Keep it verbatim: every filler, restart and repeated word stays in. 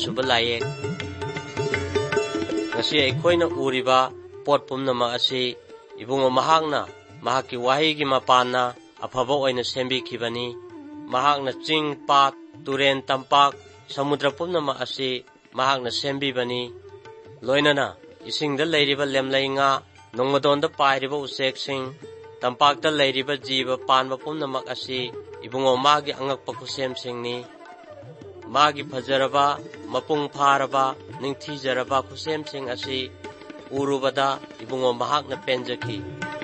ꯀꯨꯟꯁꯨꯕ ꯂꯥꯏꯌꯦꯛ ngasi ꯑꯩꯈꯣꯏꯅ ꯎꯔꯤꯕ ꯄꯣꯠ ꯄꯨꯝꯅꯃꯛ ꯑꯁꯤ ꯏꯕꯨꯡꯉꯣ ꯃꯍꯥꯛꯅ ꯃꯍꯥꯛꯀꯤ ꯋꯥꯍꯩꯒꯤ ꯃꯄꯥꯟꯅ ꯑꯐꯕ ꯑꯣꯏꯅ ꯁꯦꯝꯕꯤꯈꯤꯕꯅꯤ ꯃꯍꯥꯛꯅ ꯆꯤꯡ ꯄꯥꯠ ꯇꯨꯔꯦꯟ ꯇꯝꯄꯥꯛ ꯁꯃꯨꯗ꯭ꯔ ꯄꯨꯝꯅꯃꯛ ꯑꯁꯤ ꯃꯍꯥꯛꯅ ꯁꯦꯝꯕꯤꯕꯅꯤ ꯂꯣꯏꯅꯅ ꯏꯁꯤꯡꯗ ꯂꯩꯔꯤꯕ ꯂꯦꯝꯂꯩ ꯉꯥ ꯅꯣꯡꯃꯗꯣꯟꯗ ꯄꯥꯏꯔꯤꯕ ꯎꯆꯦꯛꯁꯤꯡ ꯇꯝꯄꯥꯛꯇ ꯂꯩꯔꯤꯕ ꯖꯤꯕ ꯄꯥꯟꯕ ꯄꯨꯝꯅꯃꯛ ꯑꯁꯤ ꯏꯕꯨꯡꯉꯣ ꯃꯥꯒꯤ ꯑꯉꯛꯄ ꯈꯨꯠꯁꯦꯝꯁꯤꯡꯅꯤ ꯃꯥꯒꯤ ꯐꯖꯔꯕ ꯃꯄꯨꯡ ꯐꯥꯔꯕ ꯅꯤꯡꯊꯤꯖꯔꯕ ꯈꯨꯠꯁꯦꯝꯁꯤꯡ ꯑꯁꯤ ꯎꯔꯨꯕꯗ ꯏꯕꯨꯡꯉꯣ ꯃꯍꯥꯛꯅ ꯄꯦꯟꯖꯈꯤ